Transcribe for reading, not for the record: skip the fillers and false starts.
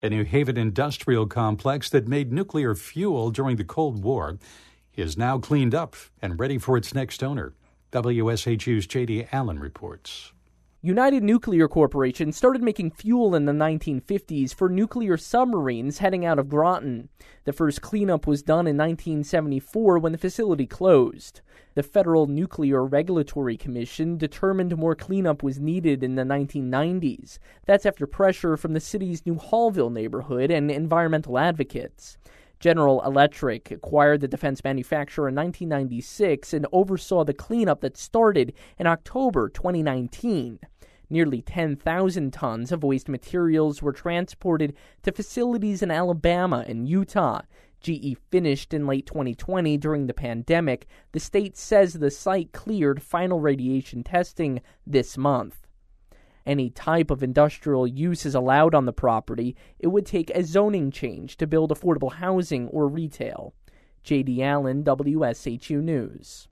A New Haven industrial complex that made nuclear fuel during the Cold War is now cleaned up and ready for its next owner. WSHU's J.D. Allen reports. United Nuclear Corporation started making fuel in the 1950s for nuclear submarines heading out of Groton. The first cleanup was done in 1974 when the facility closed. The Federal Nuclear Regulatory Commission determined more cleanup was needed in the 1990s. That's after pressure from the city's New Hallville neighborhood and environmental advocates. General Electric acquired the defense manufacturer in 1996 and oversaw the cleanup that started in October 2019. Nearly 10,000 tons of waste materials were transported to facilities in Alabama and Utah. GE finished in late 2020 during the pandemic. The state says the site cleared final radiation testing this month. Any type of industrial use is allowed on the property. It would take a zoning change to build affordable housing or retail. J.D. Allen, WSHU News.